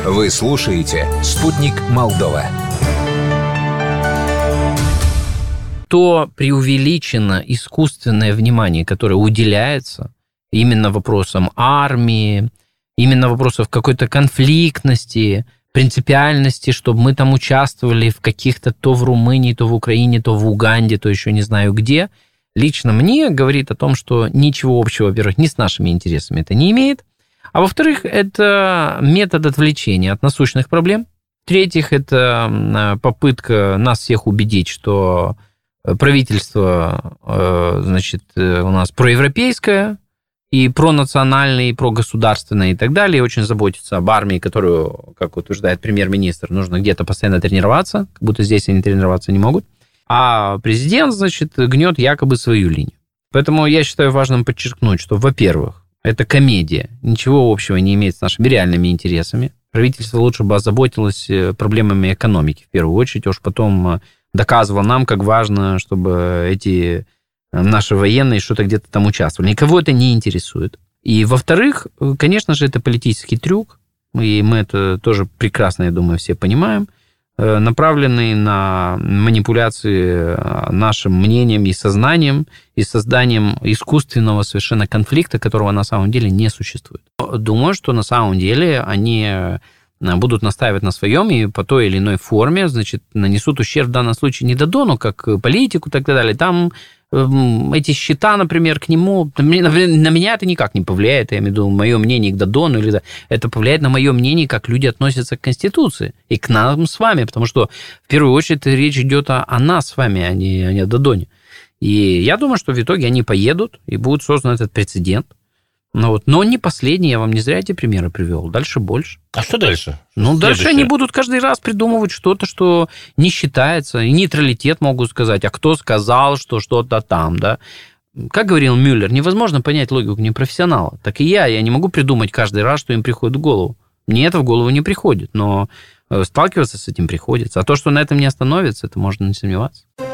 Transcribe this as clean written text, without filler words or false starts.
Вы слушаете «Спутник Молдова». То преувеличено искусственное внимание, которое уделяется именно вопросам армии, именно вопросам какой-то конфликтности, принципиальности, чтобы мы там участвовали в каких-то то в Румынии, то в Украине, то в Уганде, то еще не знаю где, лично мне говорит о том, что ничего общего, во-первых, ни с нашими интересами это не имеет, а во-вторых, это метод отвлечения от насущных проблем. В-третьих, это попытка нас всех убедить, что правительство, значит, у нас проевропейское и пронациональное, и прогосударственное, и так далее, и очень заботится об армии, которую, как утверждает премьер-министр, нужно где-то постоянно тренироваться, как будто здесь они тренироваться не могут. А президент, значит, гнет якобы свою линию. Поэтому я считаю важным подчеркнуть, что, во-первых, это комедия, ничего общего не имеет с нашими реальными интересами. Правительство лучше бы озаботилось проблемами экономики, в первую очередь, а уж потом доказывало нам, как важно, чтобы эти наши военные что-то где-то там участвовали. Никого это не интересует. И, во-вторых, конечно же, это политический трюк, и мы это тоже прекрасно, я думаю, все понимаем, направленный на манипуляции нашим мнением и сознанием, и созданием искусственного совершенно конфликта, которого на самом деле не существует. Думаю, что на самом деле они будут настаивать на своем и по той или иной форме, значит, нанесут ущерб в данном случае не Додону, как политику и так далее. Там эти счета, например, к нему, на меня это никак не повлияет, я имею в виду мое мнение к Додону, или это повлияет на мое мнение, как люди относятся к Конституции и к нам с вами, потому что в первую очередь речь идет о нас с вами, а не о Додоне. И я думаю, что в итоге они поедут, и будет создан этот прецедент. Но не последний, я вам не зря эти примеры привел. Дальше больше. А что дальше? Дальше они будут каждый раз придумывать что-то, что не считается. И нейтралитет могут сказать, а кто сказал, что что-то там, да? Как говорил Мюллер, невозможно понять логику непрофессионала. Так и я не могу придумать каждый раз, что им приходит в голову. Мне это в голову не приходит, но сталкиваться с этим приходится. А то, что на этом не остановится, это можно не сомневаться.